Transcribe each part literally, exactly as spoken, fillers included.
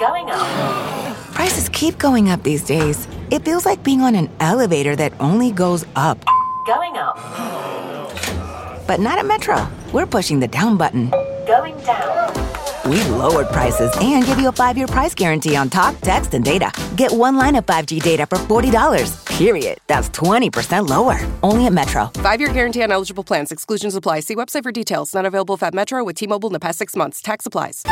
Going up. Prices keep going up these days. It feels like being on an elevator that only goes up. Going up. But not at Metro. We're pushing the down button. Going down. We've lowered prices and give you a five-year price guarantee on talk, text, and data. Get one line of five G data for forty dollars. Period. That's twenty percent lower. Only at Metro. Five-year guarantee on eligible plans. Exclusions apply. See website for details. Not available at Metro with T-Mobile in the past six months. Tax applies.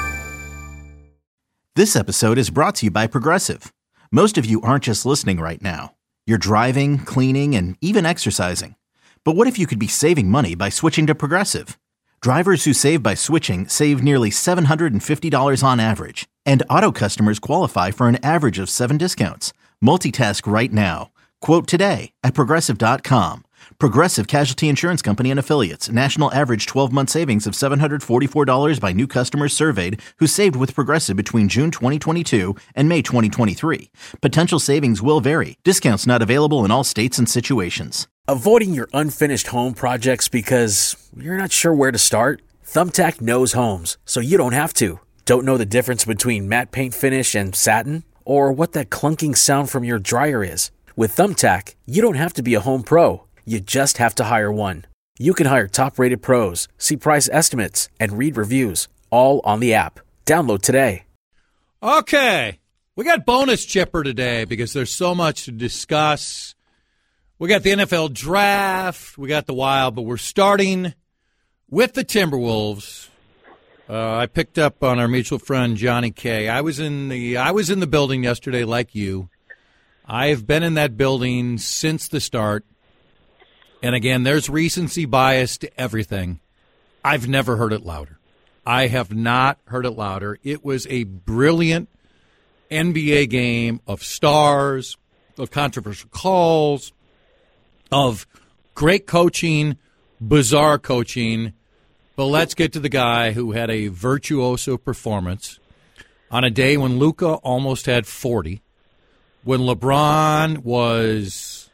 This episode is brought to you by Progressive. Most of you aren't just listening right now. You're driving, cleaning, and even exercising. But what if you could be saving money by switching to Progressive? Drivers who save by switching save nearly seven hundred fifty dollars on average. And auto customers qualify for an average of seven discounts. Multitask right now. Quote today at Progressive dot com. Progressive Casualty Insurance Company and Affiliates. National average twelve-month savings of seven hundred forty-four dollars by new customers surveyed who saved with Progressive between June twenty twenty-two and May twenty twenty-three. Potential savings will vary. Discounts not available in all states and situations. Avoiding your unfinished home projects because you're not sure where to start? Thumbtack knows homes, so you don't have to. Don't know the difference between matte paint finish and satin? Or what that clunking sound from your dryer is? With Thumbtack, you don't have to be a home pro. You just have to hire one. You can hire top-rated pros, see price estimates, and read reviews, all on the app. Download today. Okay, we got bonus chipper today because there's so much to discuss. We got the N F L draft, we got the Wild, but we're starting with the Timberwolves. Uh, I picked up on our mutual friend Johnny K. I was in the I was in the building yesterday, like you. I have been in that building since the start. And again, there's recency bias to everything. I've never heard it louder. I have not heard it louder. It was a brilliant N B A game of stars, of controversial calls, of great coaching, bizarre coaching. But let's get to the guy who had a virtuoso performance on a day when Luka almost had forty, when LeBron was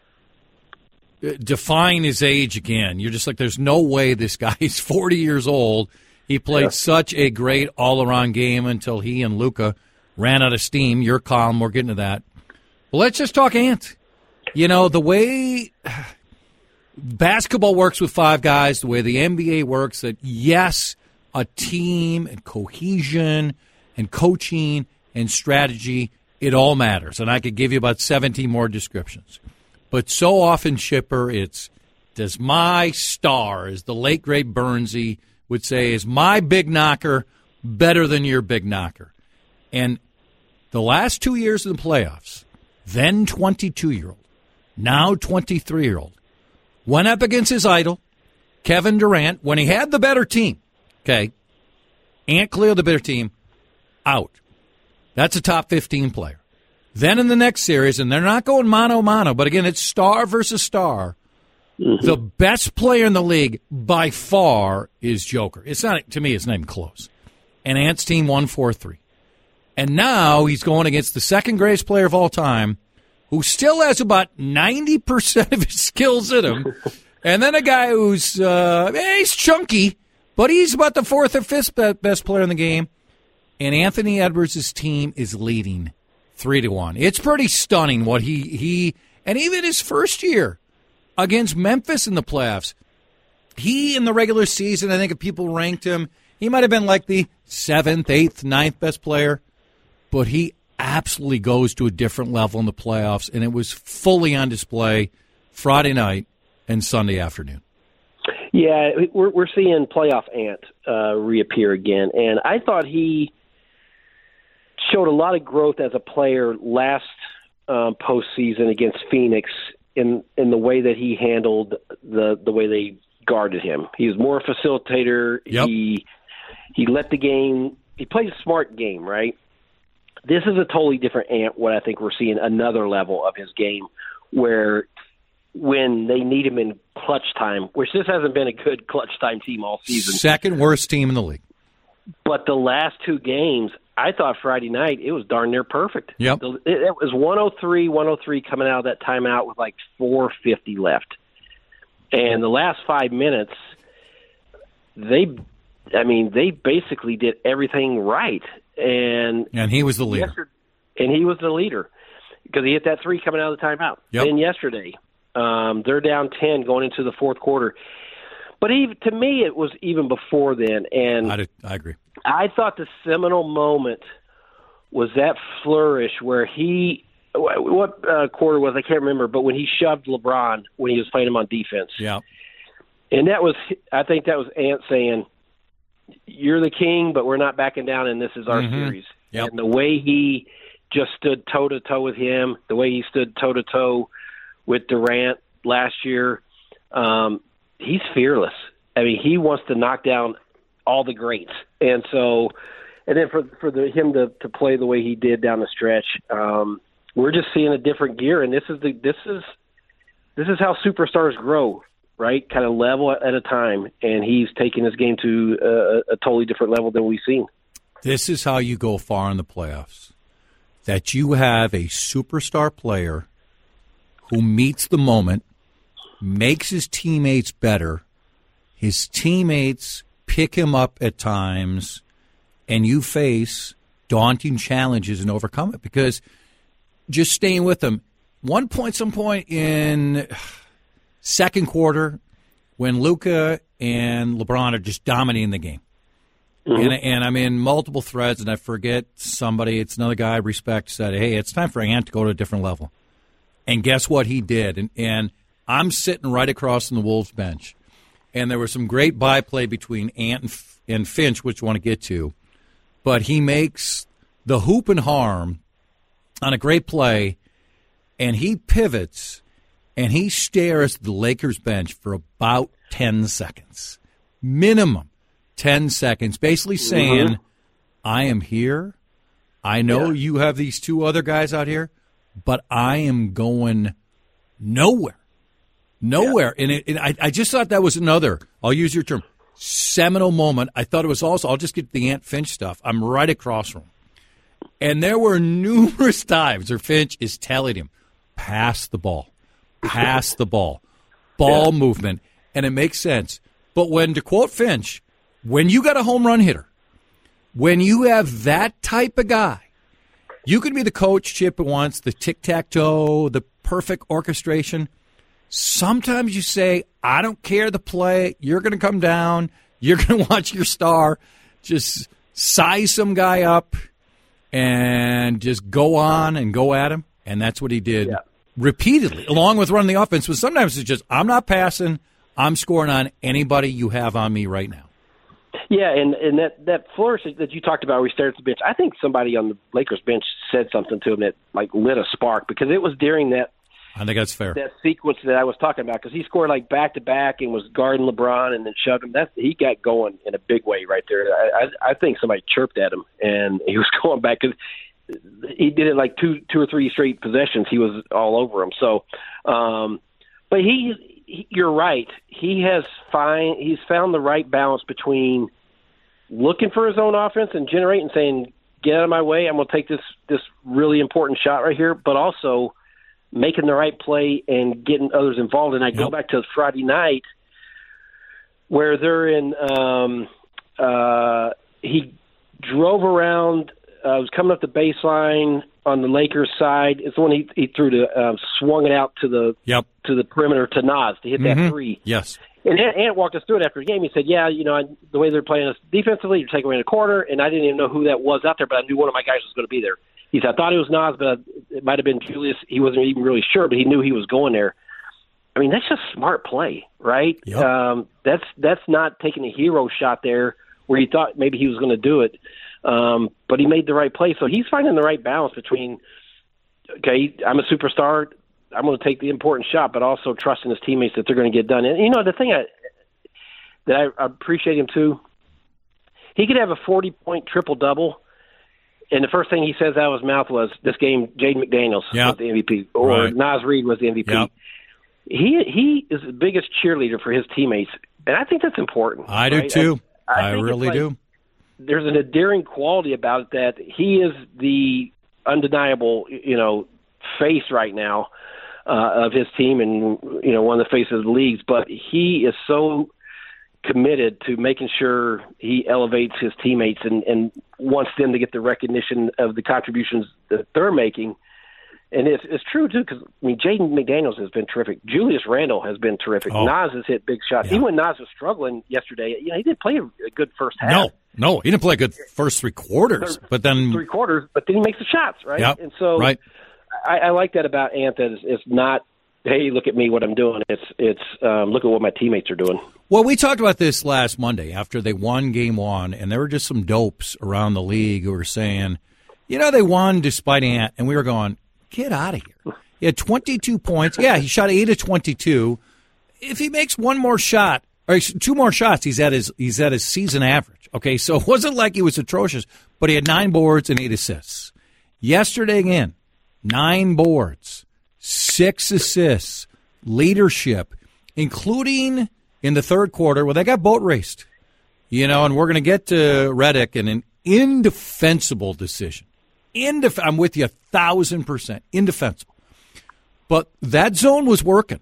defying his age again. You're just like, there's no way this guy is forty years old. He played yeah. such a great all-around game until he and Luka ran out of steam. You're calm. We're getting to that. Well, let's just talk Ant. You know, the way basketball works with five guys, the way the N B A works, that yes, a team and cohesion and coaching and strategy, it all matters. And I could give you about seventeen more descriptions. But so often, Chipper, it's, does my star, as the late, great Bernsey would say, is my big knocker better than your big knocker? And the last two years in the playoffs, then twenty-two-year-old, now twenty-three-year-old, went up against his idol, Kevin Durant, when he had the better team. Okay, Ant cleared the better team, out. That's a top fifteen player. Then in the next series, and they're not going mano-mano, but again, it's star versus star. Mm-hmm. The best player in the league by far is Joker. It's not, to me, it's not even close. And Ant's team won four three. And now he's going against the second greatest player of all time, who still has about ninety percent of his skills in him. And then a guy who's, uh, he's chunky, but he's about the fourth or fifth best player in the game. And Anthony Edwards' team is leading three to one. It's pretty stunning what he, he, and even his first year against Memphis in the playoffs, he in the regular season, I think if people ranked him, he might have been like the seventh, eighth, ninth best player, but he absolutely goes to a different level in the playoffs, and it was fully on display Friday night and Sunday afternoon. Yeah, we're we're seeing playoff Ant uh, reappear again, and I thought he showed a lot of growth as a player last um, postseason against Phoenix in in the way that he handled the the way they guarded him. He was more a facilitator. Yep. He he let the game. He plays a smart game, right? This is a totally different Ant. What I think we're seeing another level of his game, where when they need him in clutch time, which this hasn't been a good clutch time team all season. Second worst team in the league. But the last two games, I thought Friday night, it was darn near perfect. Yep. It, it was one oh three, one oh three coming out of that timeout with like four fifty left. And the last five minutes, they, I mean, they basically did everything right. and and he was the leader. And he was the leader because he hit that three coming out of the timeout. Yep. Then yesterday, um, they're down ten going into the fourth quarter. But even, to me, it was even before then. And I, did, I agree. I thought the seminal moment was that flourish where he – what uh, quarter was I can't remember, but when he shoved LeBron when he was playing him on defense. Yeah. And that was – I think that was Ant saying, you're the king, but we're not backing down, and this is our mm-hmm. series. Yep. And the way he just stood toe-to-toe with him, the way he stood toe-to-toe with Durant last year, um, he's fearless. I mean, he wants to knock down all the greats. And so – and then for for the, him to, to play the way he did down the stretch, um, we're just seeing a different gear. And this is the this is this is how superstars grow, right? Kind of level at a time. And he's taking his game to a, a totally different level than we've seen. This is how you go far in the playoffs. That you have a superstar player who meets the moment, makes his teammates better, his teammates pick him up at times, and you face daunting challenges and overcome it. Because just staying with them, one point, some point in second quarter, when Luka and LeBron are just dominating the game, mm-hmm. and, and I'm in multiple threads, and I forget somebody, it's another guy I respect, said, hey, it's time for Ant to go to a different level. And guess what he did? And, and I'm sitting right across from the Wolves bench, and there was some great byplay between Ant and, and Finch, which I want to get to. But he makes the hoop and harm on a great play, and he pivots, and he stares at the Lakers bench for about ten seconds. Minimum ten seconds, basically saying, mm-hmm. I am here. I know yeah. you have these two other guys out here, but I am going nowhere. Nowhere. Yeah. And, it, and I, I just thought that was another, I'll use your term, seminal moment. I thought it was also, I'll just get the Ant Finch stuff. I'm right across from him. And there were numerous times where Finch is telling him, pass the ball, pass the ball, ball yeah. movement. And it makes sense. But when, to quote Finch, when you got a home run hitter, when you have that type of guy, you can be the coach Chip wants, the tic-tac-toe, the perfect orchestration. Sometimes you say, I don't care the play. You're going to come down. You're going to watch your star. Just size some guy up and just go on and go at him. And that's what he did yeah. repeatedly, along with running the offense. But sometimes it's just, I'm not passing. I'm scoring on anybody you have on me right now. Yeah, and, and that, that flourish that you talked about where he stared at the bench, I think somebody on the Lakers bench said something to him that like lit a spark, because it was during that I think that's fair. That sequence that I was talking about, because he scored like back to back and was guarding LeBron and then shoved him. That he got going in a big way right there. I, I, I think somebody chirped at him and he was going back, because he did it like two, two or three straight possessions. He was all over him. So, um, but he, he, you're right. He has find he's found the right balance between looking for his own offense and generating, saying, "Get out of my way. I'm going to take this this really important shot right here," but also making the right play and getting others involved. And I yep. go back to Friday night where they're in um, uh, he drove around, uh, was coming up the baseline on the Lakers side. It's the one he, he threw to, uh, swung it out to the yep. to the perimeter to Naz to hit mm-hmm. that three. Yes. And Ant, Ant walked us through it after the game. He said, yeah, you know, I, the way they're playing us defensively, you're taking away in a corner, and I didn't even know who that was out there, but I knew one of my guys was going to be there. He said, I thought it was Naz, but it might have been Julius. He wasn't even really sure, but he knew he was going there. I mean, that's just smart play, right? Yep. Um, that's that's not taking a hero shot there where you thought maybe he was going to do it, um, but he made the right play. So he's finding the right balance between, okay, I'm a superstar, I'm going to take the important shot, but also trusting his teammates that they're going to get done. And, you know, the thing I, that I, I appreciate him too, he could have a forty-point triple-double, and the first thing he says out of his mouth was, this game, Jaden McDaniels yep. was the M V P, or right. Naz Reid was the M V P. Yep. He he is the biggest cheerleader for his teammates, and I think that's important. I right? do too. I, I, I really like, do. There's an endearing quality about it that he is the undeniable, you know, face right now uh, of his team, and you know, one of the faces of the leagues. But he is so committed to making sure he elevates his teammates and, and wants them to get the recognition of the contributions that they're making. And it's, it's true, too, because, I mean, Jaden McDaniels has been terrific. Julius Randle has been terrific. Oh. Nas has hit big shots. Yeah. Even when Nas was struggling yesterday, you know, he didn't play a, a good first half. No, no, he didn't play a good first three quarters, but then Three quarters, but then he makes the shots, right? Yep, and so right. I, I like that about Ant, that it's, it's not, hey, look at me, what I'm doing. It's, it's um, look at what my teammates are doing. Well, we talked about this last Monday after they won game one, and there were just some dopes around the league who were saying, you know, they won despite Ant, and we were going, get out of here. He had twenty-two points. Yeah, he shot eight of twenty-two. If he makes one more shot, or two more shots, he's at his he's at his season average. Okay, so it wasn't like he was atrocious, but he had nine boards and eight assists. Yesterday again, nine boards, six assists, leadership, including in the third quarter where they got boat raced. You know, and we're going to get to Redick and an indefensible decision. Indef- I'm with you a thousand percent. Indefensible. But that zone was working.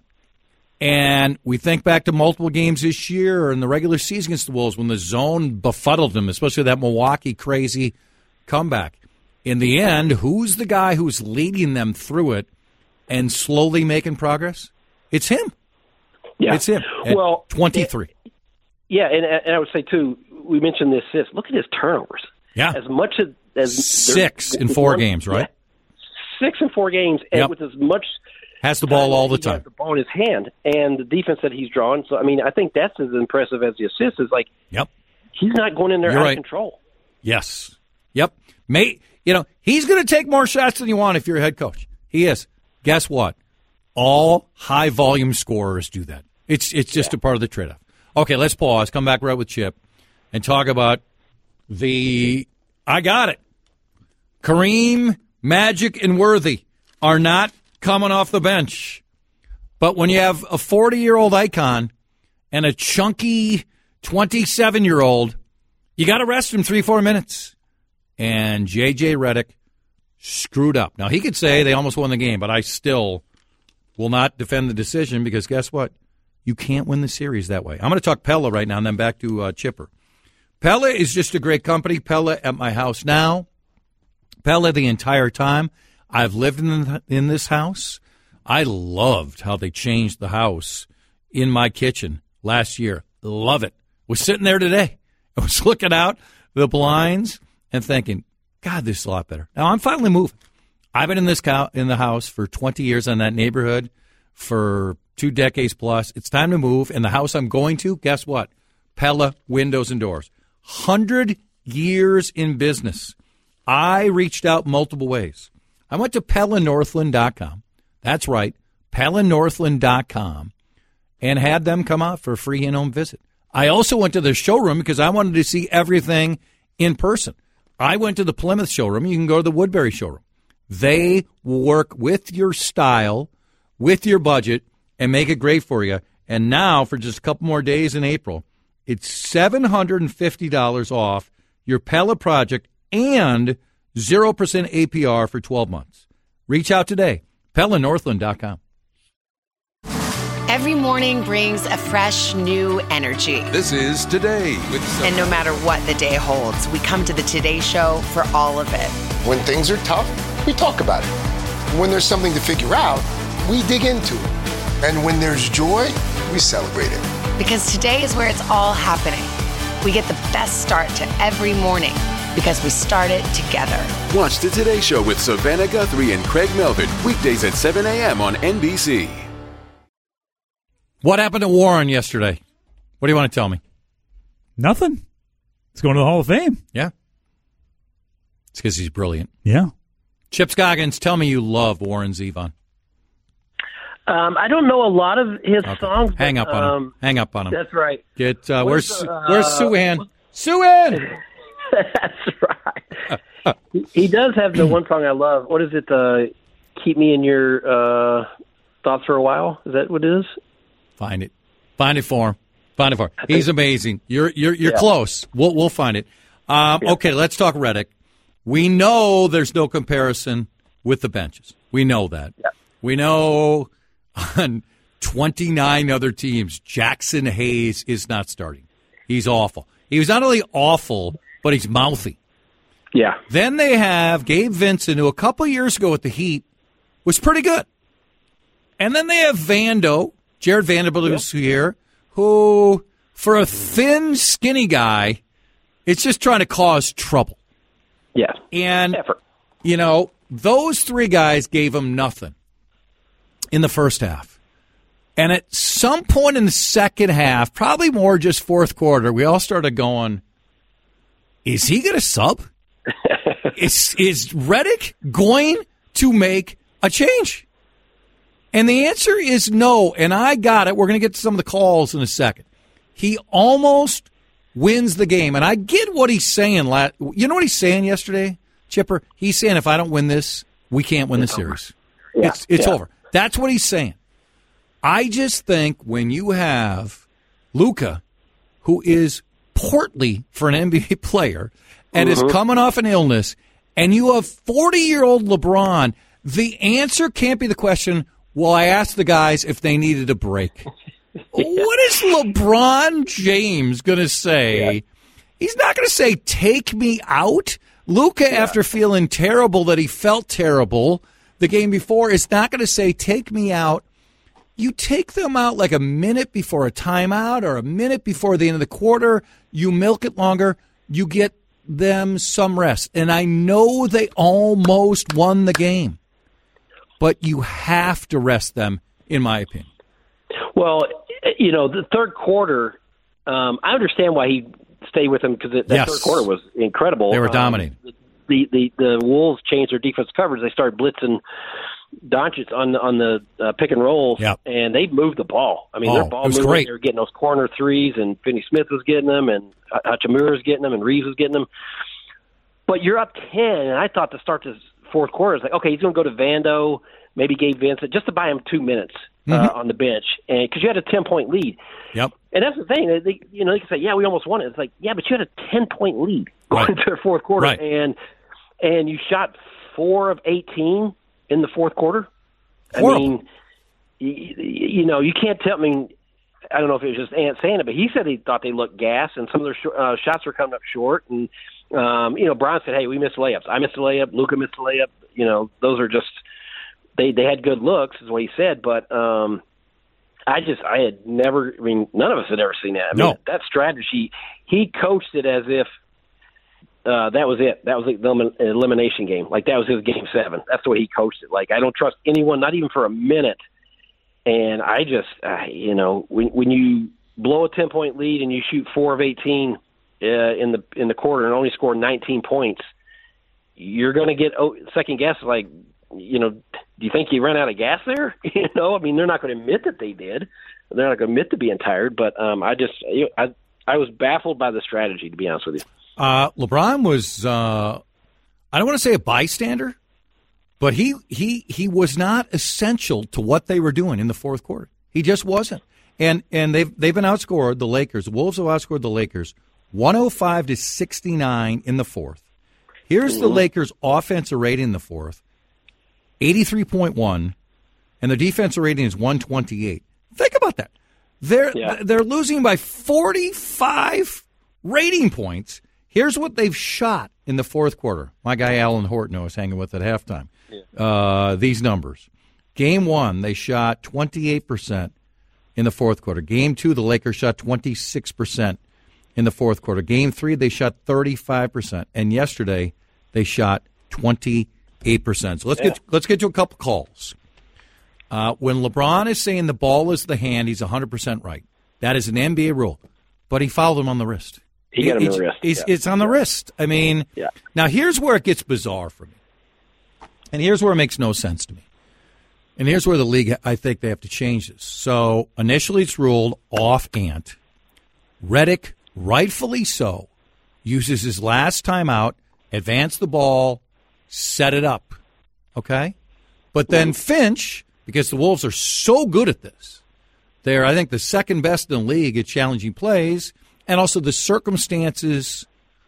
And we think back to multiple games this year in the regular season against the Wolves when the zone befuddled them, especially that Milwaukee crazy comeback. In the end, who's the guy who's leading them through it and slowly making progress? It's him. Yeah. It's him. At well, twenty-three. It, yeah, and, and I would say, too, we mentioned this, this. Look at his turnovers. Yeah. As much as... as Six in four one, games, right? Yeah, six in four games, and yep. with as much... Has the ball all the he time. Has the ball in his hand, and the defense that he's drawn. So, I mean, I think that's as impressive as the assist is. Like, yep. he's not going in there You're out right. of control. Yes. Yep. May, you know, he's going to take more shots than you want if you're a head coach. He is. Guess what? All high-volume scorers do that. It's it's just yeah. a part of the trade-off. Okay, let's pause, come back right with Chip, and talk about the – I got it. Kareem, Magic, and Worthy are not coming off the bench. But when you have a forty-year-old icon and a chunky twenty-seven-year-old, you got to rest him three, four minutes. And J J. Redick screwed up. Now, he could say they almost won the game, but I still will not defend the decision because guess what? You can't win the series that way. I'm going to talk Pella right now and then back to uh, Chipper. Pella is just a great company. Pella at my house now. Pella the entire time. I've lived in the, in this house. I loved how they changed the house in my kitchen last year. Love it. Was sitting there today. I was looking out the blinds and thinking, God, this is a lot better. Now I'm finally moving. I've been in this cow, in the house for twenty years in that neighborhood for two decades plus. It's time to move. And the house I'm going to, guess what? Pella Windows and Doors. Hundred years in business. I reached out multiple ways. I went to Pella Northland dot com. That's right, Pella Northland dot com, and had them come out for a free in-home visit. I also went to their showroom because I wanted to see everything in person. I went to the Plymouth showroom. You can go to the Woodbury showroom. They work with your style, with your budget, and make it great for you. And now, for just a couple more days in April, it's seven hundred fifty dollars off your Pella project and zero percent A P R for twelve months. Reach out today, Pella Northland dot com. Every morning brings a fresh, new energy. This is Today with Sophie. And no matter what the day holds, we come to the Today Show for all of it. When things are tough, we talk about it. When there's something to figure out, we dig into it. And when there's joy, we celebrate it. Because today is where it's all happening. We get the best start to every morning because we start it together. Watch the Today Show with Savannah Guthrie and Craig Melvin, weekdays at seven a.m. on N B C. What happened to Warren yesterday? What do you want to tell me? Nothing. He's going to the Hall of Fame. Yeah. It's because he's brilliant. Yeah. Chip Scoggins, tell me you love Warren Zevon. Um, I don't know a lot of his Okay. songs. Hang but, up on um, him. Hang up on him. That's right. Get uh, where's Where's, uh, where's Suhan? Suhan. That's right. he, he does have the one song I love. What is it? Uh, Keep Me in Your uh, Thoughts for a While. Is that what it is? Find it. Find it for him. Find it for him. He's amazing. You're you're you're Yeah. close. We'll we'll find it. Um, Yeah. Okay, let's talk Redick. We know there's no comparison with the benches. We know that. Yeah. We know on twenty-nine other teams, Jackson Hayes is not starting. He's awful. He was not only awful, but he's mouthy. Yeah. Then they have Gabe Vincent, who a couple years ago with the Heat was pretty good. And then they have Vando, Jared Vanderbilt, who's here, who, for a thin, skinny guy, it's just trying to cause trouble. Yeah. And, Effort. you know, those three guys gave him nothing in the first half. And at some point in the second half, probably more just fourth quarter, we all started going, is he going to sub? is, is Redick going to make a change? And the answer is no, and I got it. We're going to get to some of the calls in a second. He almost wins the game, and I get what he's saying. You know what he's saying yesterday, Chipper? He's saying if I don't win this, we can't win the series. Yeah, it's it's yeah. over. That's what he's saying. I just think when you have Luka, who is portly for an N B A player and Mm-hmm. is coming off an illness, and you have forty-year-old LeBron, the answer can't be the question, well, I asked the guys if they needed a break. What is LeBron James going to say? Yeah. He's not going to say, take me out. Luka, yeah. after feeling terrible that he felt terrible the game before, is not going to say, take me out. You take them out like a minute before a timeout or a minute before the end of the quarter. You milk it longer. You get them some rest. And I know they almost won the game, but you have to rest them, in my opinion. Well, you know, the third quarter, um, I understand why he stayed with them because that yes. third quarter was incredible. They were um, dominating. The, the the Wolves changed their defense coverage. They started blitzing Doncic on on the uh, pick and roll, yep. and they moved the ball. I mean, oh, their ball it was moving. Great. They were getting those corner threes, and Finney Smith was getting them, and Hachimura was getting them, and Reeves was getting them. But you're up ten, and I thought to start this fourth quarter, it's like, okay, he's going to go to Vando, maybe Gabe Vincent, just to buy him two minutes uh, mm-hmm. on the bench, and because you had a ten-point lead. Yep. And that's the thing. They, you know, they can say, yeah, we almost won it. It's like, yeah, but you had a ten-point lead going right. into the fourth quarter, right. and and you shot four of eighteen in the fourth quarter. Horrible. I mean, you, you know, you can't tell. I mean, I don't know if it was just Ant saying it, but he said he thought they looked gas, and some of their sh- uh, shots were coming up short. And um, you know, Brian said, "Hey, we missed layups. I missed a layup. Luka missed a layup. You know, those are just they they had good looks," is what he said. But um, I just I had never. I mean, none of us had ever seen that. I mean, no. that strategy. He coached it as if. Uh, that was it. That was the elimination game. Like, that was his game seven. That's the way he coached it. Like, I don't trust anyone, not even for a minute. And I just, uh, you know, when when you blow a ten-point lead and you shoot four of eighteen uh, in the in the quarter and only score nineteen points, you're going to get oh, second guess. Like, you know, do you think you ran out of gas there? You know, I mean, they're not going to admit that they did. They're not going to admit to being tired. But um, I just, you know, I I was baffled by the strategy, to be honest with you. Uh, LeBron was, uh, I don't want to say a bystander, but he, he he was not essential to what they were doing in the fourth quarter. He just wasn't. And and they've they've been outscored, the Lakers. The Wolves have outscored the Lakers one oh five to sixty-nine in the fourth. Here's the Lakers' offensive rating in the fourth, eighty-three point one, and their defensive rating is one twenty-eight. Think about that. They're yeah. they're losing by forty-five rating points. Here's what they've shot in the fourth quarter. My guy Alan Horton was hanging with at halftime. Yeah. Uh, these numbers. Game one, they shot twenty-eight percent in the fourth quarter. Game two, the Lakers shot twenty-six percent in the fourth quarter. Game three, they shot thirty-five percent. And yesterday, they shot twenty-eight percent. So let's yeah. get let's get to a couple calls. Uh, when LeBron is saying the ball is the hand, he's one hundred percent right. That is an N B A rule. But he fouled him on the wrist. He got him on the wrist. It's, yeah. it's on the wrist. I mean, yeah. Now here's where it gets bizarre for me. And here's where it makes no sense to me. And here's where the league, I think they have to change this. So initially it's ruled off Ant. Redick, rightfully so, uses his last timeout, advance the ball, set it up. Okay? But then Finch, because the Wolves are so good at this, they're, I think, the second best in the league at challenging plays, and also the circumstances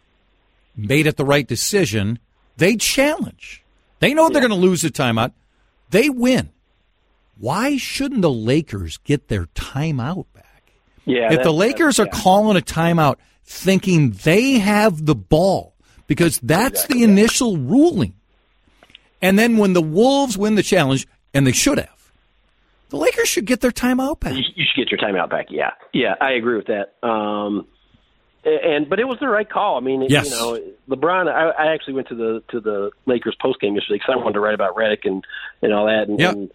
made it the right decision. They challenge. They know they're yeah. going to lose the timeout. They win. Why shouldn't the Lakers get their timeout back? Yeah, if the Lakers are yeah. calling a timeout thinking they have the ball, because that's exactly. the initial ruling, and then when the Wolves win the challenge, and they should have, the Lakers should get their timeout back. You, you should get your timeout back. Yeah, yeah, I agree with that. Um, and but it was the right call. I mean, it, yes. you know, LeBron. I, I actually went to the to the Lakers post game yesterday because I wanted to write about Redick and, and all that. And, yep. and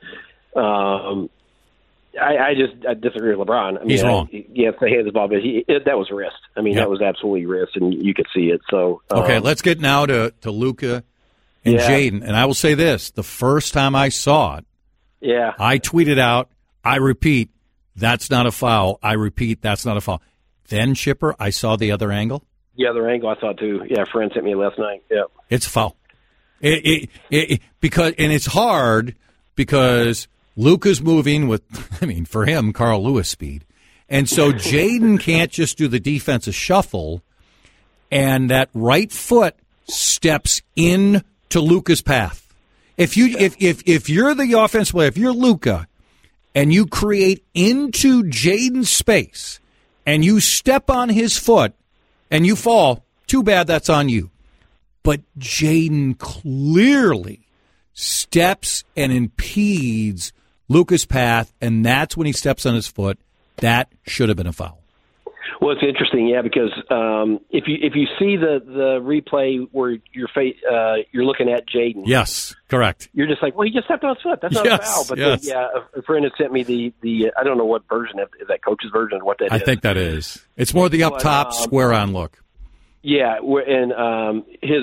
um, I, I just I disagree with LeBron. I mean, He's wrong. I, yeah, they had the ball, but he, it, that was wrist. I mean, yep. that was absolutely wrist, and you could see it. So um, okay, let's get now to to Luka and yeah. Jaden. And I will say this: the first time I saw it, yeah, I tweeted out, I repeat, that's not a foul. I repeat, that's not a foul. Then, Chipper, I saw the other angle. The other angle I saw too. Yeah, a friend sent me last night. Yeah, it's a foul. It, it, it, it, because and it's hard because Luka's moving with, I mean, for him, Carl Lewis speed, and so Jaden can't just do the defensive shuffle, and that right foot steps in to Luka's path. If you if if if you're the offensive player, if you're Luka, and you create into Jaden's space, and you step on his foot, and you fall, too bad, that's on you. But Jaden clearly steps and impedes Luka's path, and that's when he steps on his foot. That should have been a foul. Well, it's interesting, yeah, because um, if you if you see the, the replay where you're fa- uh, you're looking at Jaden, yes, correct. You're just like, well, he just stepped on his foot. That's not yes, a foul. But yes. then, yeah, a friend had sent me the the I don't know what version of, is that coach's version of what that I is. I think that is. It's more the up but, top um, square on look. Yeah, and um, his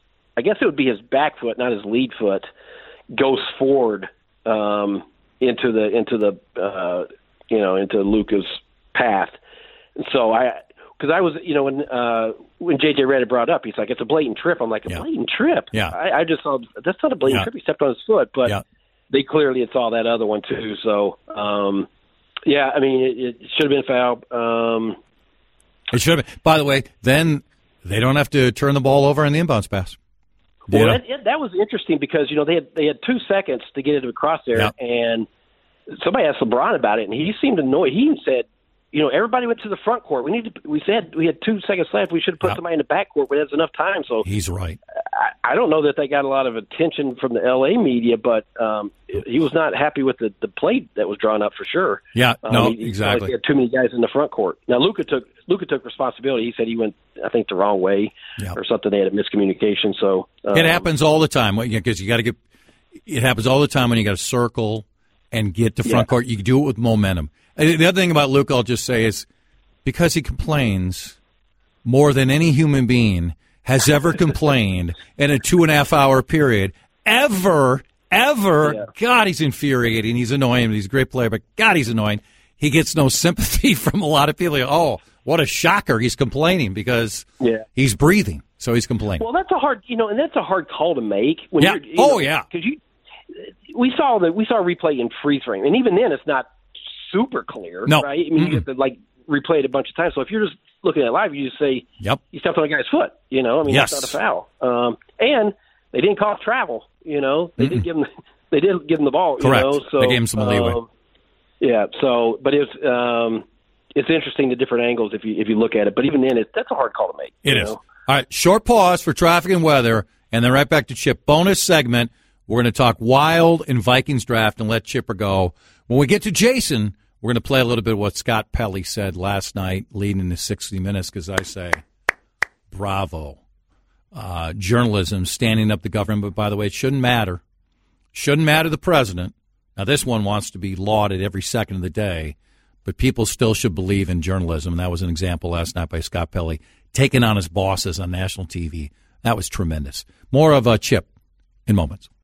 I guess it would be his back foot, not his lead foot, goes forward um, into the into the uh, you know into Luka's path. So I, because I was, you know, when uh, when J J Redick brought up, he's like, it's a blatant trip. I'm like, a yeah. blatant trip? Yeah. I, I just saw that's not a blatant yeah. trip. He stepped on his foot, but yeah. they clearly had saw that other one too. So, um, yeah, I mean, it, it should have been a foul. Um, it should have been. By the way, then they don't have to turn the ball over on the inbounds pass. Well, that, that was interesting because you know they had they had two seconds to get it across there, yeah. and somebody asked LeBron about it, and he seemed annoyed. He even said, you know, everybody went to the front court. We need to. We said we had two seconds left. We should have put yep. somebody in the back court, but there's enough time. So he's right. I, I don't know that they got a lot of attention from the L A media, but um, he was not happy with the, the play that was drawn up for sure. Yeah, um, no, he, exactly. Like he had too many guys in the front court. Now Luka took Luka took responsibility. He said he went, I think, the wrong way yep. or something. They had a miscommunication. So um, it happens all the time because you got to get. It happens all the time when you got to circle and get to front yeah. court. You can do it with momentum. And the other thing about Luka, I'll just say is, because he complains more than any human being has ever complained in a two and a half hour period, ever, ever. Yeah. God, he's infuriating. He's annoying. He's a great player, but God, he's annoying. He gets no sympathy from a lot of people. Oh, what a shocker. He's complaining because yeah. he's breathing, so he's complaining. Well, that's a hard, you know, and that's a hard call to make. When yeah. You're, you oh, know, yeah. Because you, we saw the we saw a replay in freeze frame, and even then, it's not super clear, no. right? I mean, Mm-mm. you have to like replay it a bunch of times. So if you're just looking at it live, you just say, "Yep, you stepped on a guy's foot." You know, I mean, yes. that's not a foul. Um, and they didn't call travel. You know, they Mm-mm. did give him they did give him the ball. Correct. You know? So they gave him some leeway. Um, yeah. So, but it's um, it's interesting the different angles if you if you look at it. But even then, it, that's a hard call to make. It you is. know? All right, short pause for traffic and weather, and then right back to Chip. Bonus segment. We're going to talk Wild and Vikings draft and let Chipper go. When we get to Jason, we're going to play a little bit of what Scott Pelley said last night leading into sixty minutes because I say, bravo. Uh, journalism, standing up the government. But, by the way, it shouldn't matter. Shouldn't matter the president. Now, this one wants to be lauded every second of the day, but people still should believe in journalism. And that was an example last night by Scott Pelley, taking on his bosses on national T V. That was tremendous. More of a Chip in moments.